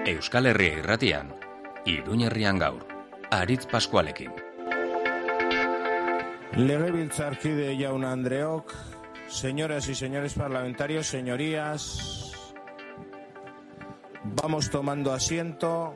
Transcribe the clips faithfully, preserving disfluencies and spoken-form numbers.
Euskal Herria Irratian, Iruñerrian gaur, Aritz Pascualekin. Legebiltzarkide jaun Andreok, señoras y señores parlamentarios, señorías, vamos tomando asiento.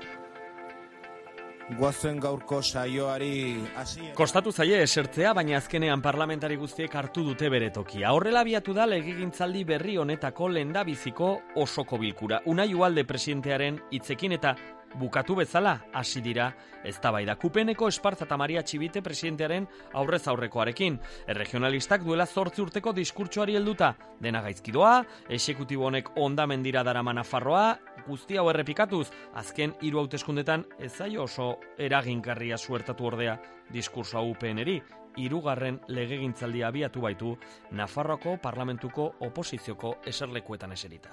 Guazen gaurko saioari hasi. Kostatu zaie esertzea, baina azkenean parlamentari guztiek hartu dute bere tokia. Horrela abiatu da legegintzaldi berri honetako lehendabiziko osoko bilkura. Unai Ugalde presidentearen hitzekin eta bukatu bezala hasi dira eztabaida. Kupeneko Esparza eta Maria Txibite presidentearen aurrez aurrekoarekin. Erregionalistak duela zortzi urteko diskurtsoari helduta dena gaizkidoa, exekutibo honek hondamendira darama Nafarroa, guzti hau errepikatuz, azken hiru hauteskundetan ez zaio oso eragingarria suertatu ordea diskursoa U P N-eri. Hirugarren legegintzaldia abiatu baitu Nafarroako parlamentuko oposizioko eserlekuetan eserita.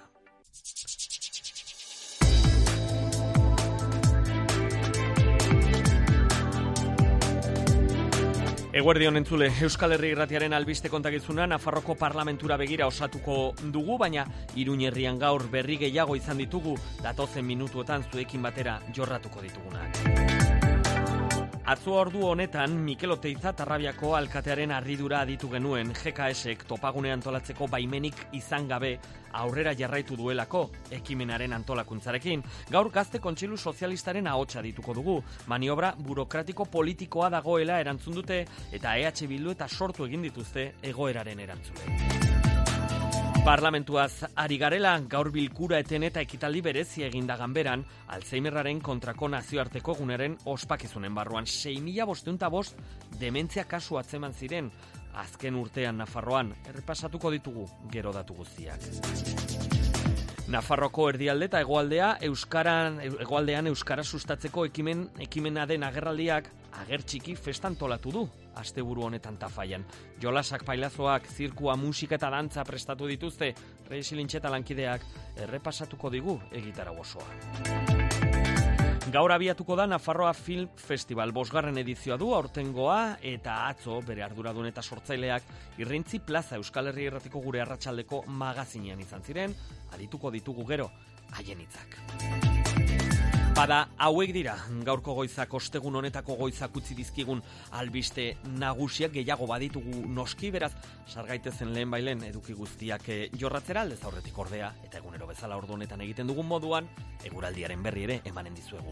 Eguerdion entzule, Euskal Herria Irratiaren albiste kontakizuna Nafarroko parlamentura begira osatuko dugu, baina Iruñerrian gaur berri gehiago izan ditugu, datozen minutuetan zuekin batera jorratuko ditugunak. Atzo ordu honetan, Mikel Oteiza Tarrabiako alkatearen harridura aditu genuen G K S-ek topagune antolatzeko baimenik izan gabe aurrera jarraitu duelako ekimenaren antolakuntzarekin. Gaur Gazte Kontseilu Sozialistaren ahotsa dituko dugu. Maniobra burokratiko politikoa dagoela erantzun dute eta E H Bildu eta sortu egin dituzte egoeraren erantzule. Parlamentuaz ari garela, gaur bilkura eten eta ekitaldi berezi eginda ganberan, Alzheimerraren kontrako nazioarteko egunaren ospakizunen barruan sei mila bostehun eta bost dementzia kasu atzeman ziren, azken urtean Nafarroan, errepasatuko ditugu gero datu guztiak. Nafarroko erdialde eta hegoaldea euskaran hegoaldean euskara sustatzeko ekimen ekimena den agerraldiak ager txiki festa antolatu du asteburu honetan Tafaian. Jolasak, pailazoak, zirkua, musika eta dantza prestatu dituzte, Reyes Lintxeta lankideak errepasatuko digu egitarau osoa. Gaur abiatuko da Nafarroa Film Festival, bosgarren edizioa du aurtengoa eta atzo bere arduradun eta sortzaileak Irrintzi Plaza Euskal Herria Irratiko gure arratsaldeko magazinean izan ziren, adituko ditugu gero haien hitzak. Bada, hauek dira, gaurko goizak ostegun honetako goizak utzi dizkigun albiste nagusiak gehiago baditugu noski, beraz, sargaitezen lehen bailen eduki guztiak jorratzera aldez aurretik ordea, eta egunero bezala ordu honetan egiten dugun moduan, eguraldiaren berri ere emanen dizuegu.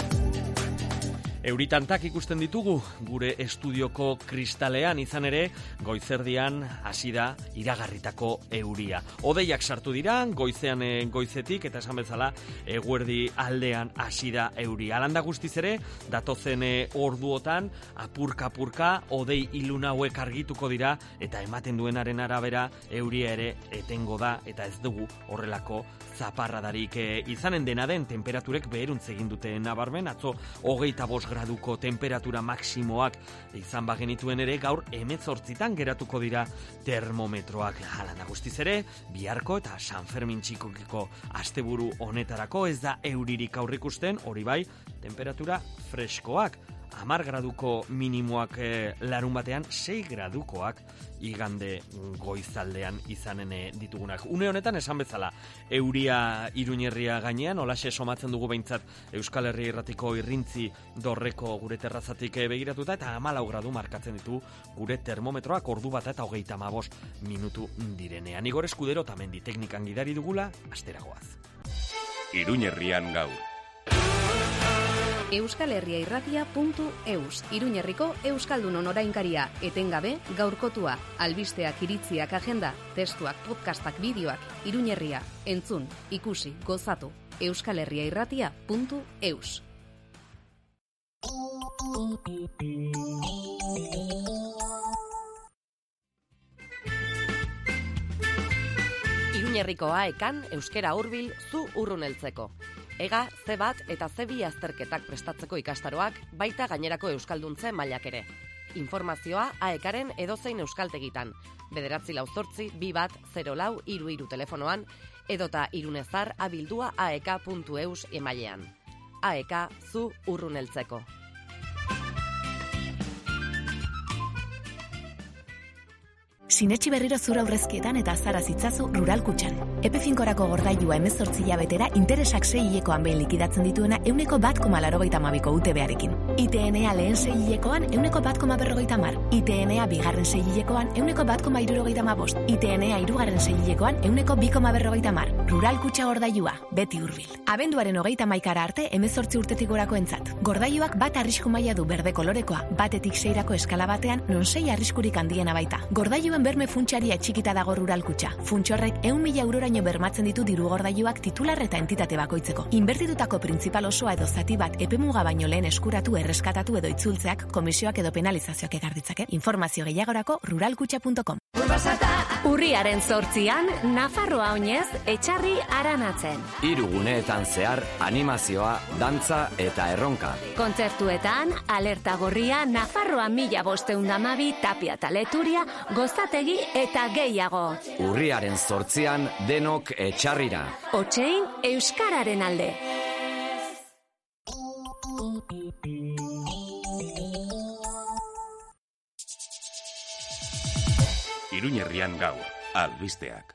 Euritantak ikusten ditugu, gure estudioko kristalean izan ere, goizerdian hasi da iragarritako euria. Odeiak sartu dira, goizean e, goizetik, eta esan bezala, eguerdi aldean hasi da euria. Alanda guztiz ere, datozen e, orduotan, apurka-apurka, odei ilun hauek argituko dira, eta ematen duenaren arabera, euria ere etengo da, eta ez dugu horrelako zaparradarik e, izanen dena den, temperaturek beheruntz egin dute nabarmen, atzo hogeita bost graduko temperatura maksimoak izan bagenituen ere, gaur hemezortzitan geratuko dira termometroak. Hala guztiz ere, biharko eta San Fermin txikokiko asteburu honetarako ez da euririk aurrikusten, hori bai, temperatura freskoak. Hamar graduko minimoak e, larun batean, sei gradukoak igande goizaldean izanen ditugunak. Une honetan esan bezala, euria Iruñerria gainean, holaxe somatzen dugu behintzat Euskal Herria Irratiko Irrintzi dorreko gure terrazatik begiratuta, eta hamalau gradu markatzen ditu gure termometroak ordu bat eta hogeita hamabost minutu direnean. Igor Eskudero tamendi teknikan gidari dugula, asteragoaz. Iruñerrian gaur. Euskal Herria Irratia puntu eus, Iruñerriko Euskaldunon orainkaria, etengabe gaurkotua, albisteak, iritziak, agenda, testuak, podcastak, bideoak, Iruñerria, entzun, ikusi, gozatu, Euskal Herria Irratia puntu eus. Iruñerriko aekan euskera hurbil zu urruneltzeko. Ega, ze bat eta ze bi azterketak prestatzeko ikastaroak, baita gainerako euskalduntze mailak ere. Informazioa aekaren edozein euskaltegitan. Bederatzi lau zortzi, bi bat, zero lau, iru iru telefonoan, edota irunezar abildua aeka puntu eus emailean. Aeka, zu urruneltzeko. Sinetxi berriro zura aurrezkietan eta azara zitzazu Rural Kutxan. Epe finkorako gordailua hemezortzi hilabetera interesak sei hilekoan behin likidatzen dituena euneko bat koma laurogeita hamabiko U T B-arekin. I T N-a lehen sei hilekoan euneko bat koma berrogeita hamar. I T N-a bigarren sei hilekoan euneko bat koma hirurogeita hamabost. I T N-a hirugarren sei hilekoan euneko bi koma berrogeita hamar. Rural Kutxa gordailua, beti hurbil. Abenduaren hogeita hamaikara arte hemezortzi urtetik gorako entzat. Gordailuak bat arrisku maila du berde kolorekoa, batetik seirako eskala batean non sei arriskurik handiena baita. Gordailuen berme funtsari atxikita dago Rural Kutxa. Funts horrek ehun mila euroraino bermatzen ditu diru gordailuak titular eta entitate bakoitzeko. Inbertitutako printzipal osoa edo zati bat epemuga baino lehen eskuratu, erreskatatu edo itzultzeak komisioak edo penalizazioak ekar ditzake. Informazio gehiagorako ruralkutxa puntu com. Urriaren zortzian, Nafarroa oinez, etxarri aranatzen. Hiru guneetan zehar animazioa, dantza eta erronka. Kontzertuetan, alerta gorria, Nafarroa mila bosteun damabi, Tapia eta Leturia, Gozategi eta gehiago. Urriaren zortzian, denok etxarrira. Otsein, Euskararen alde. Iruñerrian gaur, albisteak.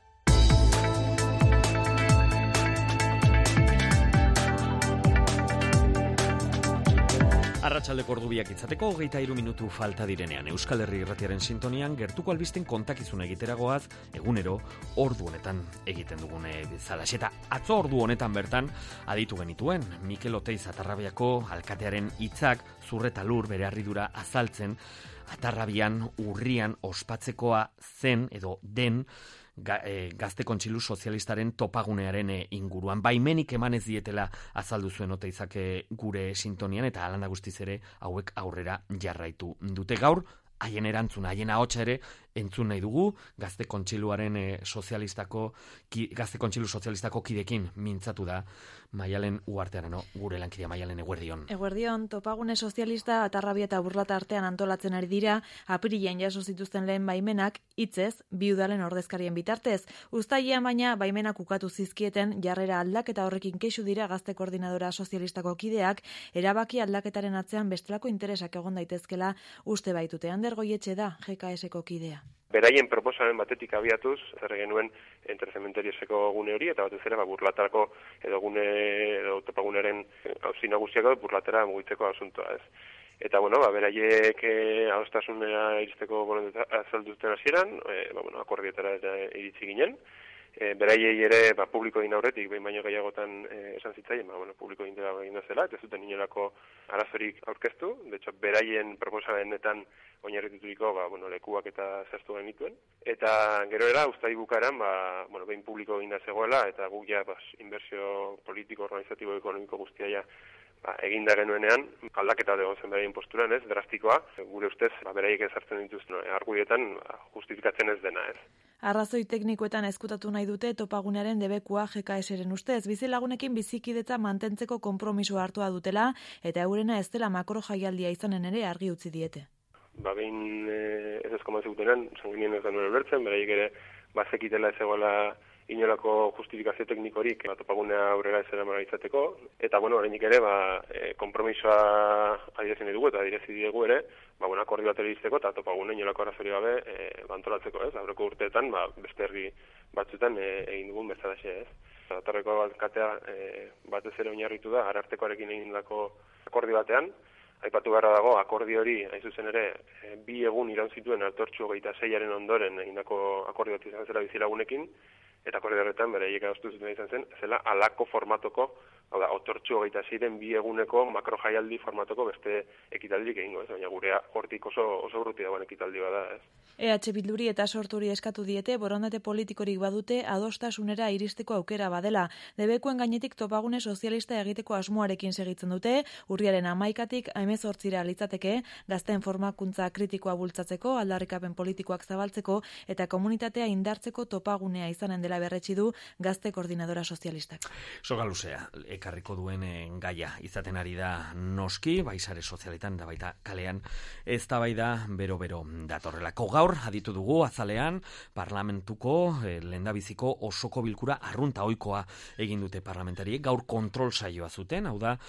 Arratsaldeko ordubiak itzateko hogeita hiru minutu falta direnean Euskal Herri Irratiaren sintonian gertuko albisten kontakizuna egiteragoaz egunero ordu honetan egiten dugune bezala. Eta atzo ordu honetan bertan aditu genituen Mikel Oteiz Atarrabiako alkatearen hitzak zurreta lur bere harridura azaltzen Atarrabian urrian ospatzekoa zen edo den Ga, e, Gazte Kontsilu Sozialistaren topagunearen e, inguruan. Baimenik emanez dietela azaldu zuen Oteizak gure sintonian eta alanda guztiz ere hauek aurrera jarraitu dute. Gaur, haien erantzuna, haien ahotsa ere entzun nahi dugu Gazte Kontsiluaren e, sozialistako ki, Gazte Kontsilu Sozialistako kidekin mintzatu da Maialen Uartearano, gure lankidea. Maialen, eguerdion. Eguerdion, topagune sozialista Atarrabia eta Burlata artean antolatzen ari dira, apirilean jaso zituzten lehen baimenak, hitzez, bi udalen ordezkarien bitartez. Uztailean baina baimenak ukatu zizkieten jarrera aldaketa horrekin kexu dira Gazte Koordinadora Sozialistako kideak, erabaki aldaketaren atzean bestelako interesak egon daitezkela uste baitute. Ander Goietxe da G K S-ko kidea. Beraien proposamen batetik abiatuz, zer genuen entrezementerioseko gune hori, eta batez ere ba, Burlatarako edo gune edo topaguneren auzi nagusiako Burlatara mugitzeko asuntoa, ez. Eta bueno, ba beraiek eh, adostasunera iristeko borondatea azalduten hasieran, eh, ba bueno, akordiotara iritsi ginen. E, beraiei ere ba, publiko egin aurretik, behin baino gehiagotan e, esan zitzaien, ba, bueno, publiko egin dela egin zela, eta zuten inolako arazorik aurkeztu, de hecho, beraien proposamenetan oinarrituturiko ba, bueno, lekuak eta zehaztu genituen. Eta gero era, uztai bukaran, ba, bueno, behin publiko egin da zegoela, eta guk ja, bas, inbertsio politiko, organizatibo, ekonomiko guztia ja, ba, eginda genuenean, aldaketa dago zen beraien posturan, ez, drastikoa, gure ustez, ba, beraiek ezartzen dituzten argudietan, ba, justifikatzen ez dena, ez. Arrazoi teknikoetan ezkutatu nahi dute topagunearen debekua G K S-ren ustez, bizilagunekin bizikidetza mantentzeko konpromisoa hartua dutela, eta eurena ez dela makro jaialdia izanen ere argi utzi diete. Ba, behin eh, ez ezko mazikutenan, sanginien ez da nuen bertzen, beraiek ere bazekitela ez egoela inolako justifikazio teknikorik ba, topagunea aurrera ez eramara izateko, eta bueno, horreinik ere, ba, e, kompromisoa adierazien dugu eta adierazien dugu ere, ba, bueno, akordio bat iristeko eta topagune inolako arrazori gabe e, bantolatzeko, ez? Aurreko urteetan, ba, beste herri batzuetan e, egin dugun bezalaxe, ez? Atarreko alkatea e, batez ere oinarritu da, arartekoarekin egin dako akordio batean, aipatu beharra dago, akordio hori, hain zuzen ere, e, bi egun iraun zituen altortxu hogeita seiaren ondoren egindako akordio bat izan zela bizilagunekin, eta akordio horretan beraiek adostu zuten izan zen, zela alako formatoko, hau da, otortxu hogeita seiren bi eguneko makro jaialdi formatoko beste ekitaldirik egingo, ez? Baina gure hortik oso, oso urruti dagoen ekitaldi bada, ez? E H Bilduri eta Sorturi eskatu diete, borondate politikorik badute adostasunera iristeko aukera badela. Debekuen gainetik topagune sozialista egiteko asmoarekin segitzen dute, urriaren hamaikatik hemezortzira litzateke, gazteen formakuntza kritikoa bultzatzeko, aldarrikapen politikoak zabaltzeko eta komunitatea indartzeko topagunea izanen dela berretsi du Gazte Koordinadora Sozialistak. Soga luzea, ekarriko duen gaia izaten ari da noski, bai sare sozialetan da baita kalean, ez da bai da bero-bero datorrelako. Gaur aditu dugu azalean parlamentuko eh, lehendabiziko osoko bilkura arrunta ohikoa egin dute parlamentariek, gaur kontrol saioa zuten, hau da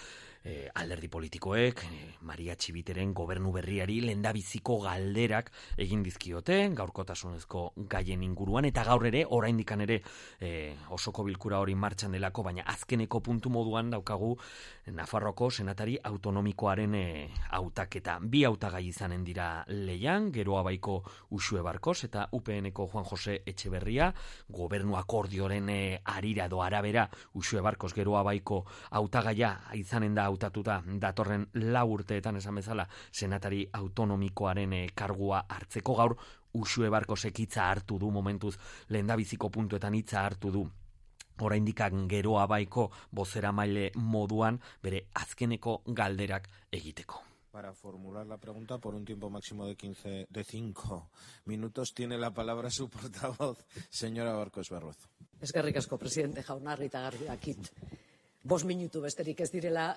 e, alderdi politikoek, e, Maria Txibiteren gobernu berriari lehendabiziko galderak egin dizkiote, gaurkotasunezko gaien inguruan, eta gaur ere, oraindikan ere e, osoko bilkura hori martxan delako, baina azkeneko puntu moduan daukagu Nafarroako senatari autonomikoaren e, hautaketa. Bi hautagai izanen dira leian, Geroa Baiko Uxue Barkos eta U P N-ko Juan Jose Etxeberria, gobernu akordioren e, arira edo arabera Uxue Barkos Geroa Baiko hautagaia izanen da hautatuta datorren lau urteetan esan bezala senatari autonomikoaren e, kargua hartzeko. Gaur Uxue Barkosek hitza hartu du momentuz, lehendabiziko puntuetan hitza hartu du. Oraindik Geroa Baiko bozeramaile moduan bere azkeneko galderak egiteko. Para formular la pregunta por un tiempo máximo de quince, de cinco minutos, tiene la palabra su portavoz, señora Barkos Barroso. Eskerrik asko, presidente jauna, Rita Garbi akit. Bos minutu besterik ez direla,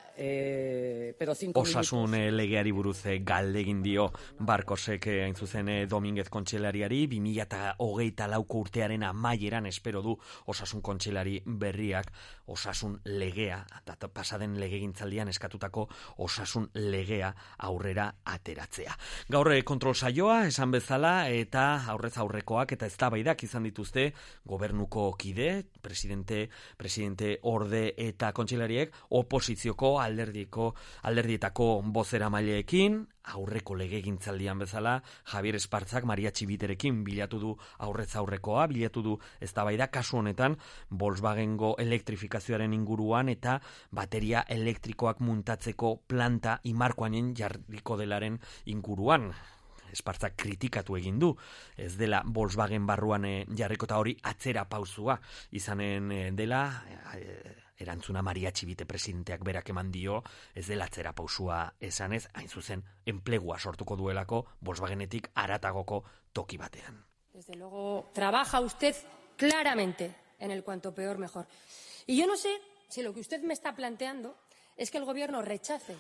eh, pero cinco minutos. Osasun eh, legeari buruz eh, galdegin dio Barkosek eh, hain zuzen eh, Dominguez kontseilariari, bi mila hogeita lauko urtearen amaieran espero du osasun kontseilari berriak osasun legea, pasaden legegintzaldian eskatutako osasun legea aurrera ateratzea. Gaur eh, kontrol saioa esan bezala eta aurrez aurrekoak eta eztabaidak izan dituzte gobernuko kide, presidente, presidente orde eta kontseilariek oposizioko alderdiko alderdietako bozeramaileekin, aurreko legegintzaldian bezala Javier Espartzak Maria Txibiterekin bilatu du aurrez aurrekoa, bilatu du eztabaida kasu honetan Volkswagengo elektrifikazioaren inguruan eta bateria elektrikoak muntatzeko planta Imarkoanen jarriko delaren inguruan. Espartzak kritikatu egin du, ez dela Volkswagen barruan e, jarrikota hori atzera pausua izanen e, dela, e, erantzuna Maria Txibite presidenteak berak eman dio, ez dela atzera pausua esanez, hain zuzen enplegua sortuko duelako Volkswagenetik haratagoko toki batean. Desde luego, trabaja usted claramente en el cuanto peor mejor. Y yo no sé si lo que usted me está planteando es que el gobierno rechace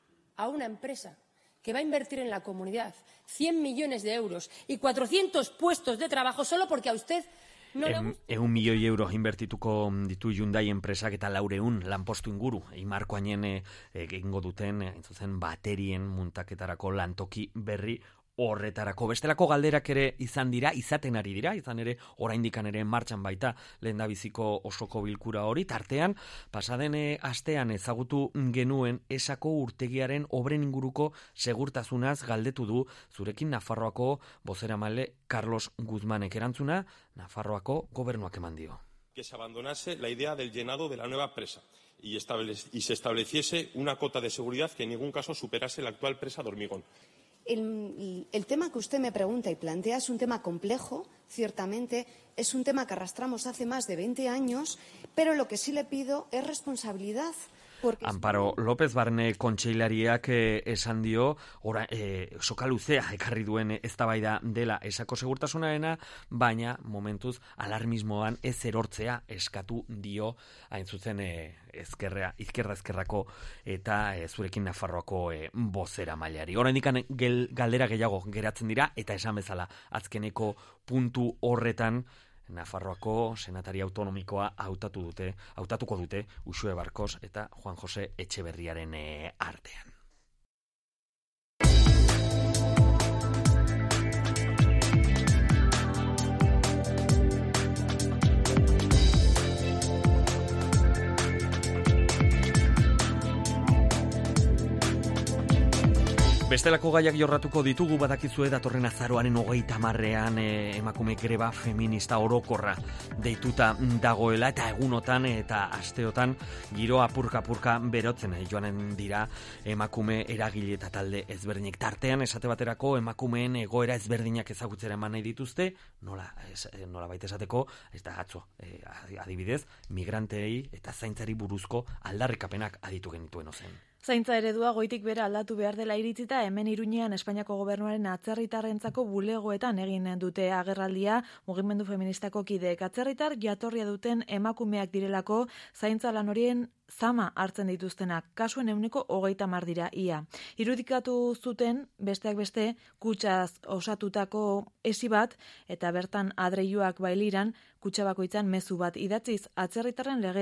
a una empresa que va a invertir en la comunidad cien millones de euros y cuatrocientos puestos de trabajo solo porque a usted no le gusta. Eun milioi euro inbertituko ditu Hyundai enpresak eta laureun lanpostu inguru. Imarkoanen egingo duten, entzuzen, baterien muntaketarako lantoki berri horretarako. Bestelako galderak ere izan dira, izaten ari dira, izan ere oraindikan ere martxan baita lehendabiziko osoko bilkura hori, tartean pasaden astean ezagutu genuen esako urtegiaren obren inguruko segurtasunaz galdetu du zurekin Nafarroako bozeramale Carlos Guzmanek, erantzuna Nafarroako gobernuak eman dio. Que se abandonase la idea del llenado de la nueva presa y, y se estableciese una cota de seguridad que en ningún caso superase la actual presa de hormigón. El, el tema que usted me pregunta y plantea es un tema complejo, ciertamente, es un tema que arrastramos hace más de veinte años, pero lo que sí le pido es responsabilidad. Porque... Amparo López Barne kontseilariak eh, esan dio, ora, eh, soka luzea ekarri duen eztabaida dela esako segurtasunarena, baina momentuz alarmismoan ez erortzea eskatu dio hain zuzen eh, ezkerra, izkerra ezkerrako eta eh, zurekin Nafarroako eh, bozera mailari. Oraindik galdera gehiago geratzen dira eta esan bezala azkeneko puntu horretan Nafarroako senatari autonomikoa hautatu dute, hautatuko dute Uxue Barkos eta Juan Jose Etxeberriaren e, artean. Bestelako gaiak jorratuko ditugu, badakizue datorren azaroaren hogeita hamarrean e, emakume greba feminista orokorra deituta dagoela eta egunotan eta asteotan giro apurka-apurka berotzen e, joanen dira emakume eragile eta talde ezberdinek. Tartean esate baterako emakumeen egoera ezberdinak ezagutzera eman nahi dituzte, nola, ez, nola baita esateko, ez da atzo, e, adibidez, migrantei eta zaintzari buruzko aldarrikapenak aditu genituen ozen. Zaintza eredua goitik bera aldatu behar dela iritzita hemen Iruñean Espainiako gobernuaren atzerritarrentzako bulegoetan egin dute agerraldia mugimendu feministako kideek. Atzerritar jatorria duten emakumeak direlako zaintza lan horien zama hartzen dituztenak, kasuen ehuneko hogeita hamar dira ia. Irudikatu zuten besteak beste kutxaz osatutako esi bat eta bertan adreiluak bailiran kutxa bakoitzan mezu bat idatziz atzerritarren legea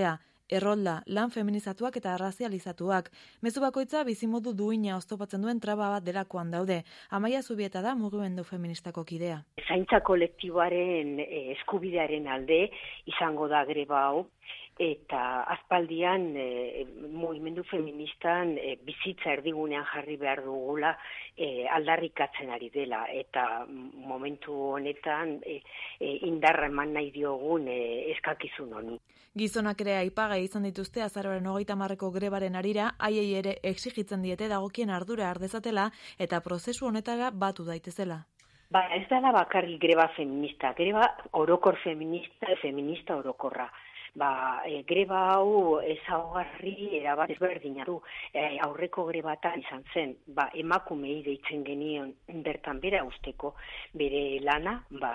errolda, lan feminizatuak eta razializatuak. Mezu bakoitza bizimodu duina oztopatzen duen traba bat delakoan daude. Amaia Zubieta da mugimendu feministako kidea. Zaintza kolektiboaren eskubidearen alde izango da greba hau, eta aspaldian e, mugimendu feministan e, bizitza erdigunean jarri behar dugula e, aldarrikatzen ari dela, eta momentu honetan e, e, indarra eman nahi diogun e, eskakizun honi. Gizonak ere aipagai izan dituzte azaroaren hogeita hamarreko grebaren harira, haiei ere exigitzen diete dagokien ardura har dezatela eta prozesu honetara batu daitezela. Ba, ez dela bakarrik greba feminista, greba orokor feminista, feminista orokorra. Ba, e, greba hau ezaugarri erabat ezberdina du. E, aurreko grebatan izan zen, ba, emakumei deitzen genion bertan bera usteko bere lana, ba,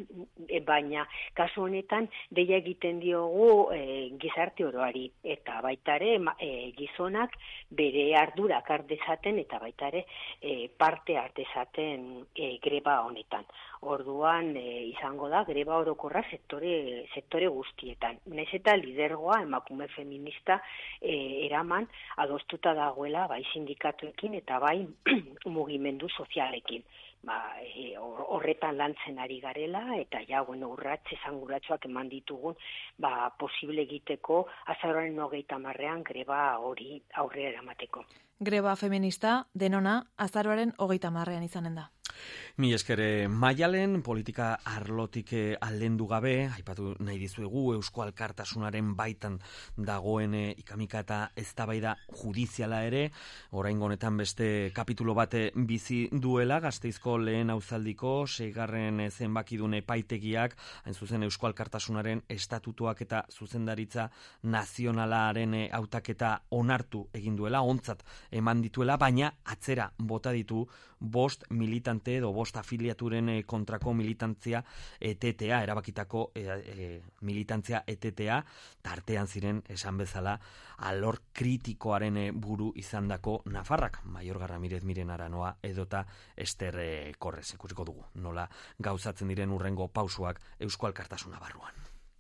baina kasu honetan deia egiten diogu e, gizarte oroari, eta baitare e, gizonak bere ardurak hardezaten eta baitare e, parte hardezaten e, greba honetan. Orduan e, izango da greba orokorra sektore, sektore guztietan. Naiz eta lidergoa emakume feminista e, eraman adostuta dagoela bai sindikatuekin eta bai mugimendu sozialekin. Ba, e, horretan lantzen ari garela eta ja bueno, urratze esanguratsuak eman ditugun ba, posible egiteko azaroaren hogeita hamarrean greba hori aurrera eramateko. Greba feminista denona azaroaren hogeita hamarrean izanen da. Mi eskere Maialen politika arlotik aldendu gabe, aipatu nahi dizuegu Eusko Alkartasunaren baitan dagoen ikamika eta eztabaida judiziala ere, oraingo honetan beste kapitulo bate bizi duela, Gasteizko lehen auzaldiko seigarren zenbakidun epaitegiak, hain zuzen Eusko Alkartasunaren estatutuak eta zuzendaritza nazionalaren hautaketa onartu egin duela, ontzat eman dituela, baina atzera bota ditu bost militante edo bost afiliaturen kontrako militantzia etetea, erabakitako e, e, militantzia etetea, tartean ziren esan bezala alor kritikoaren buru izandako Nafarrak, Maiorga Ramirez Miren Aranoa edota Ester Korrez. Ikusiko dugu nola gauzatzen diren urrengo pausuak Eusko Alkartasuna barruan.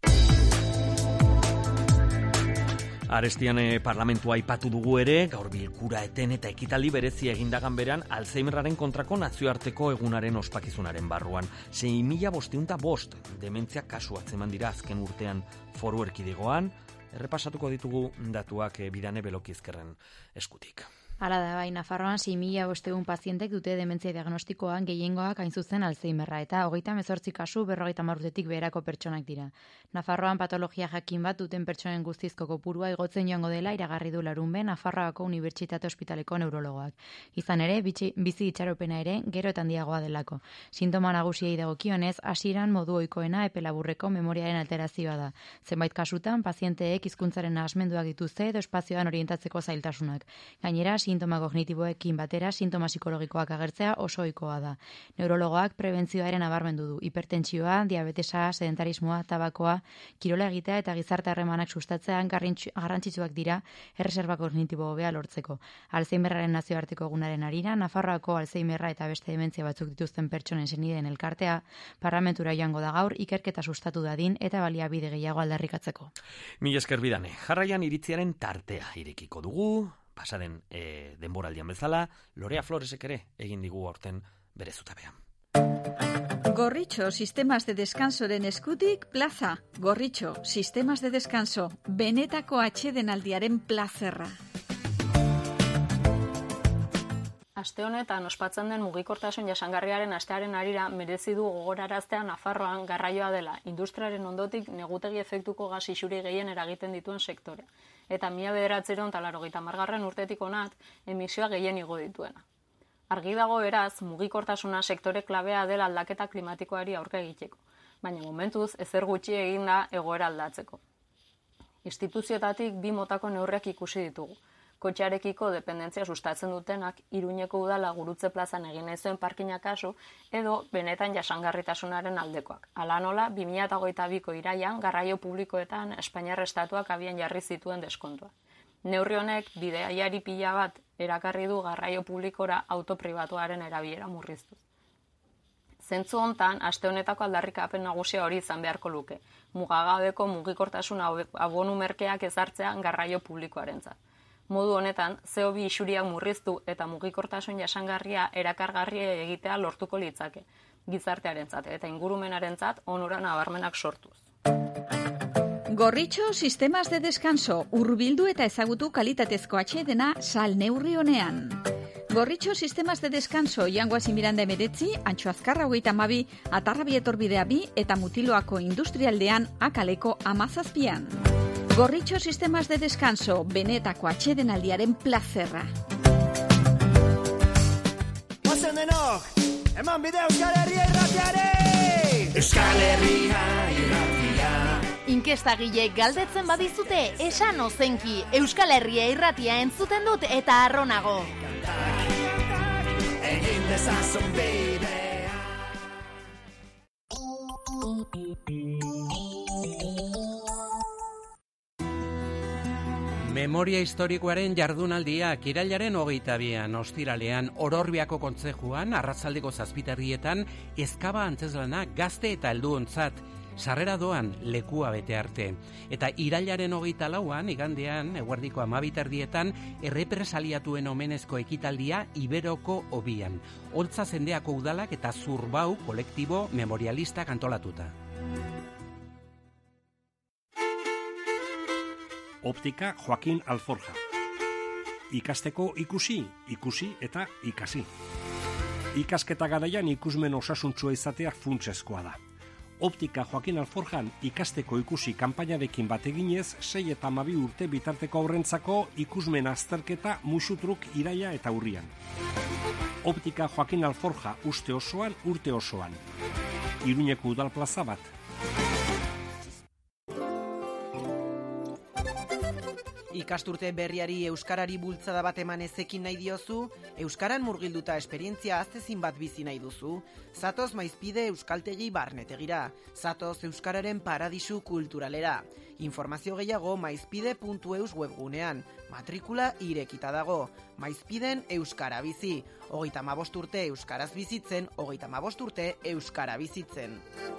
Arestian eh, parlamentua aipatu dugu ere, gaur bilkura eten eta ekitaldi berezia egindagan beran Alzheimerraren kontrako nazioarteko egunaren ospakizunaren barruan. sei mila bostehun eta bost dementzia kasu atzeman dira azken urtean Foru Erkidegoan, errepasatuko ditugu datuak eh, Bidane Belokizkerren eskutik. Hala da, bai, Nafarroan sei mila bostehun pazientek dute dementzia diagnostikoan gehiengoak hain zuzen Alzheimerra eta hogeita hemezortzi kasu berrogeita hamar urtetik beherako pertsonak dira. Nafarroan patologia jakin bat duten pertsonen guztizko kopurua igotzen joango dela iragarri du larunbe Nafarroako Unibertsitate Ospitaleko neurologoak. Izan ere, bizi, bizi itxaropena ere gero eta handiagoa delako. Sintoma nagusiei dagokionez, hasieran modu ohikoena epe laburreko memoriaren alterazioa da. Zenbait kasutan, pazienteek hizkuntzaren nahasmenduak dituzte edo espazioan orientatzeko zailtasunak. Gainera, sintoma kognitiboekin batera sintoma psikologikoak agertzea oso ohikoa da. Neurologoak prebentzioaren nabarmendu du. Hipertentsioa, diabetesa, sedentarismoa, tabakoa, kirola egitea eta gizarte harremanak sustatzean garrantzitsuak dira erreserba kognitibo hobea lortzeko. Alzheimerraren nazioarteko egunaren harira, Nafarroako Alzheimerra eta beste dementzia batzuk dituzten pertsonen senideen elkartea parlamentura joango da gaur ikerketa sustatu dadin eta baliabide gehiago aldarrikatzeko. Mila esker Bidane, jarraian iritziaren tartea irekiko dugu. Pasaden e, denboraldian bezala, Lorea Floresek ere egin digu aurten bere zutabean. Gorritxo, sistemas de descansoren eskutik, plaza. Gorritxo, sistemas de descanso, benetako atsedenaldiaren plazerra. Aste honetan ospatzen den mugikortasun jasangarriaren astearen harira merezi du gogoraraztea Nafarroan garraioa dela industriaren ondotik negutegi efektuko gas isuri gehien eragiten dituen sektorea. Eta mila bederatziehun eta laurogeita hamargarren urtetik honat emisioa gehien igo dituena. Argi dago beraz, mugikortasuna sektore klabea dela aldaketa klimatikoari aurka egiteko, baina momentuz ezer gutxi egin da egoera aldatzeko. Instituzioetatik bi motako neurriak ikusi ditugu. Kotxearekiko dependentzia sustatzen dutenak Iruñeko udala Gurutze plazan egin nahi zuen parkina kasu edo benetan jasangarritasunaren aldekoak. Hala nola, bi mila hogeita biko iraian garraio publikoetan Espainiar estatuak abian jarri zituen deskontua. Neurri honek bidaiari pila bat erakarri du garraio publikora autopribatuaren erabilera murriztuz. Zentzu hontan, aste honetako aldarrikapen nagusia hori izan beharko luke. Mugagabeko mugikortasun abonu merkeak ezartzea garraio publikoarentzat. Modu honetan, C O bi isuriak murriztu eta mugikortasun jasangarria erakargarria egitea lortuko litzake, gizartearentzat eta ingurumenarentzat onura nabarmenak sortuz. Gorritxo sistemas de descanso, hurbildu eta ezagutu kalitatezko atsedena sal neurri honean. Gorritxo sistemas de descanso, Jangoasi Miranda emeretzi, Antxo Azkarra hogeita hamabi, Atarrabi etorbidea bi eta Mutiloako industrialdean akaleko amazazpian. Gorritxo sistemas de descanso, benetako atsedenaldiaren plazerra. Ozen denok, eman bide Euskal Herria irratiare! Euskal Herria irratia. Inkestagileek galdetzen badizute, esan ozenki, Euskal Herria irratia entzuten dut eta arronago. Egin dezazun bidea. Memoria historikoaren jardunaldiak irailaren hogeita bian ostiralean Ororbiako kontzejuan arratsaldeko zazpiterrietan ezkaba antzeslana gazte eta helduontzat. Sarrera doan lekua bete arte. Eta irailaren hogeita lauan, igandean, eguerdiko amabiterdietan, errepresaliatuen omenezko ekitaldia Iberoko Obian. Holtza zendeako udalak eta Zurbau kolektibo memorialistak antolatuta. Optika Joaquin Alforja. Ikasteko ikusi, ikusi eta ikasi. Ikasketa garaian ikusmen osasuntsua izatea funtsezkoa da. Optika Joaquin Alforjan ikasteko ikusi kanpainarekin bat eginez, sei eta hamabi urte bitarteko aurrentzako ikusmen azterketa musutruk iraia eta urrian. Optika Joaquin Alforja uste osoan, urte osoan. Iruñeko udal plaza bat. Ikasturte berriari euskarari bultzada bat eman ezekin nahi diozu, euskaran murgilduta esperientzia aztezin bat bizi nahi duzu, zatoz Maizpide euskaltegi barnetegira, zatoz euskararen paradisu kulturalera. Informazio gehiago maizpide puntu eus webgunean, matrikula irekita dago. Maizpiden euskara bizi, hogeita hamabost urte euskaraz bizitzen, hogeita hamabost urte euskara bizitzen.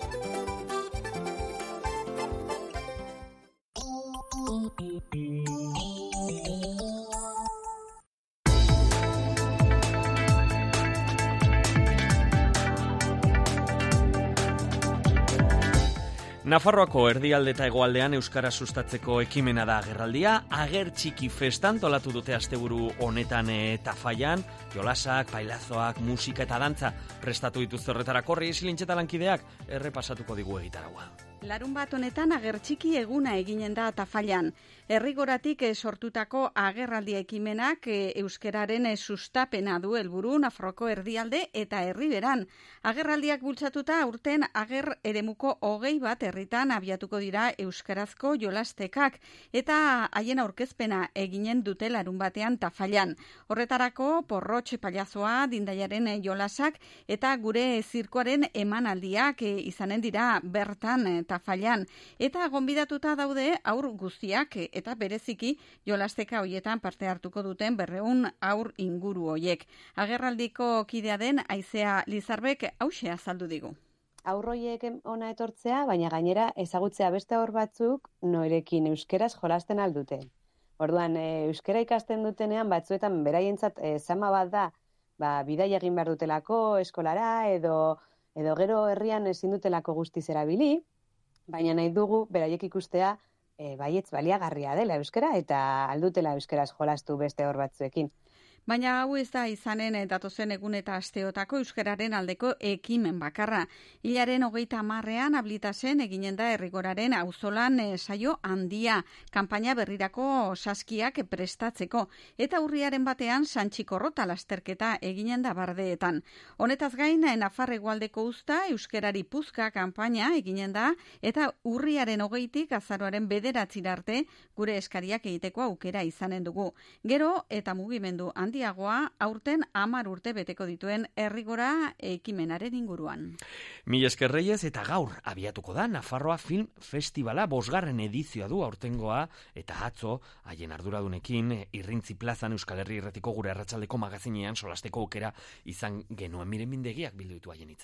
Nafarroako erdialde eta hegoaldean euskara sustatzeko ekimena da agerraldia, Ager Txiki Festan tolatu dute asteburu honetan eta Tafallan, jolasak, pailazoak, musika eta dantza prestatu dituzte horretarako Rieslintzeta lankideak errepasatuko digu egitaraua. Larun bat honetan Ager Txiki eguna eginen da Tafallan. Herrigoratik sortutako agerraldia ekimenak euskeraren sustapena du helburu Nafarroako erdialde eta herriberan. Agerraldiak bultzatuta aurten ager eremuko hogei bat herritan abiatuko dira euskarazko jolastekak eta haien aurkezpena eginen dute larun batean Tafallan. Horretarako porrotx pailazoa, dindaiaren jolasak eta gure zirkoaren emanaldiak izanen dira bertan Tafallan. Eta gonbidatuta daude aur guztiak eta bereziki jolasteka hoietan parte hartuko duten berreun aur inguru hoiek. Agerraldiko kidea den Aizea Lizarbek hauxe azaldu digu. Aurroiek ona etortzea, baina gainera ezagutzea beste aur batzuk norekin euskeraz jolasten aldute. Orduan, euskera ikasten dutenean batzuetan beraientzat e, zama bat da, ba, bidaia egin behar dutelako eskolara edo, edo gero herrian ezin dutelako guztiz erabili, baina nahi dugu beraiek ikustea E, baietz baliagarria dela euskera eta aldutela euskeraz jolastu beste hor batzuekin. Baina hau ez da izanen datozen egun eta asteotako euskararen aldeko ekimen bakarra. Hilaren hogeita hamarrean ablitasen eginen da Herrigoraren auzolan saio handia, kanpaina berrirako saskiak prestatzeko, eta urriaren batean Santxikorrota lasterketa eginen da bardeetan. Honetaz gain, Nafar hegoaldeko uzta euskerari puzka kanpaina eginen da, eta urriaren hogeitik azaroaren bederatzira arte gure eskariak egiteko aukera izanen dugu. Gero eta mugimendu handi handiagoa aurten hamar urte beteko dituen Herrigora ekimenaren inguruan. Mila esker Reyes eta gaur abiatuko da Nafarroa Film Festivala bosgarren edizioa du aurtengoa eta atzo haien arduradunekin Irrintzi plazan Euskal Herri Irratiko gure arratsaldeko magazinean solasteko aukera izan genuen. Miren Mindegiak bildu ditu haien hitzak.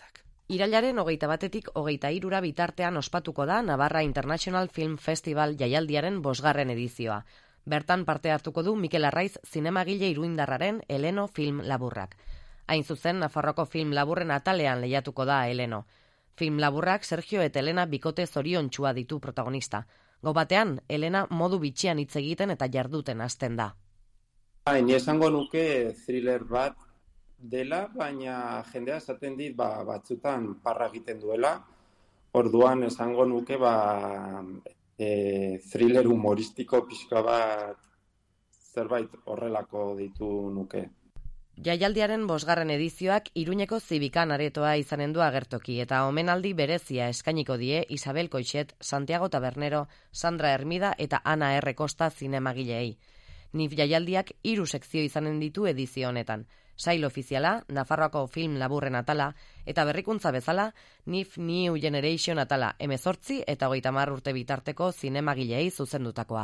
Irailaren hogeita batetik hogeita hirura bitartean ospatuko da Navarra International Film Festival jaialdiaren bosgarren edizioa. Bertan parte hartuko du Mikel Arraiz zinemagile iruindarraren Eleno film laburrak. Hain zuzen, Nafarroko film laburren atalean lehiatuko da Eleno. Film laburrak Sergio eta Elena bikote zoriontsua ditu protagonista. Gau batean, Elena modu bitxian hitz egiten eta jarduten hasten da. Ni esango nuke thriller bat dela, baina jendea esaten dit ba, batzutan parra egiten duela. Orduan esango nuke ba, e, thriller humoristiko pixka bat zerbait horrelako ditu nuke. Jaialdiaren bosgarren edizioak Iruñeko Zibikan aretoa izanen du agertoki eta omenaldi berezia eskainiko die Isabel Coixet, Santiago Tabernero, Sandra Hermida eta Ana R. Costa zinemagilei. N I F jaialdiak hiru sekzio izanen ditu edizio honetan. Sail ofiziala, Nafarroako film laburren atala, eta berrikuntza bezala, N I F New Generation atala, hemezortzi eta hogeita hamar urte bitarteko zinemagilei zuzendutakoa.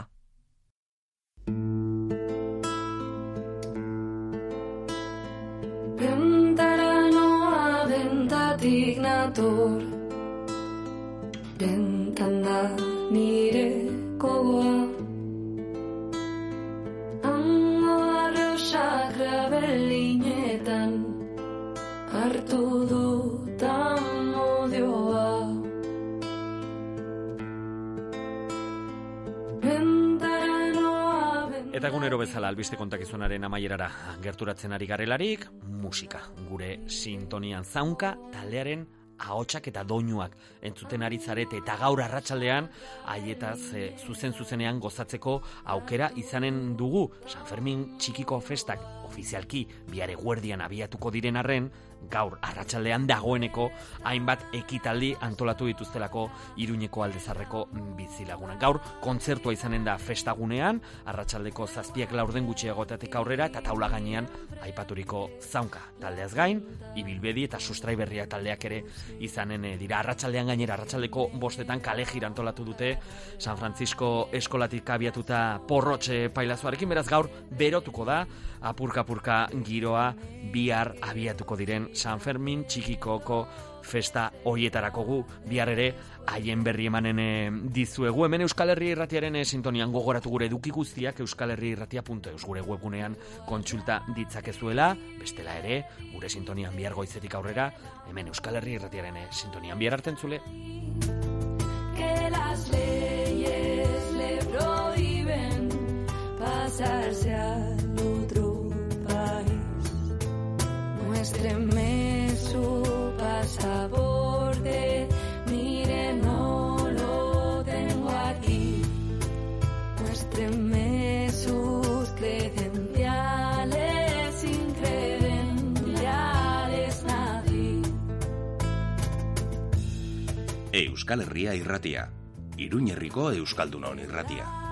Bentara noa bentatik nator, bentan da nire kogoa. Hango arrosak rabelinetan hartu dutan modioa. Eta egunero bezala albiste kontakizunaren amaierara gerturatzen ari garelarik, musika, gure sintonian zaunka taldearen ahotsak eta doinuak entzuten ari zarete eta gaur arratsaldean haietaz e, zuzen zuzenean gozatzeko aukera izanen dugu. San Fermin txikiko festak ofizialki bihar eguerdian abiatuko diren arren, gaur arratsaldean dagoeneko hainbat ekitaldi antolatu dituztelako Iruñeko Aldezarreko bizilagunak. Gaur kontzertua izanen da festagunean, arratsaldeko zazpiak laurden gutxiagotatik aurrera eta taula gainean aipaturiko zaunka taldeaz gain, ibilbedi eta sustrai berria taldeak ere izanen dira. Arratsaldean gainera arratsaldeko bostetan kale jira antolatu dute San Francisco eskolatik abiatuta porrotxe pailazoarekin, beraz gaur berotuko da apurka-apurka giroa bihar abiatuko diren San Fermin txikikoko festa hoietarako gu bihar ere haien berri emanen dizuegu. Hemen Euskal Herri Irratiaren sintonian gogoratu gure eduki guztiak euskal herri irratia puntu eus gure webgunean kontsulta ditzakezuela, bestela ere gure sintonian bihar goizetik aurrera hemen Euskal Herri Irratiaren sintonian bihar arte entzule. Que las leyes le prohíben pasarse al otro país. Muéstreme su pasaporte, mire, no lo tengo aquí. Muéstreme sus credenciales, sin credenciales nací. Euskal Herria Irratia, Iruñerriko Euskaldunon Irratia.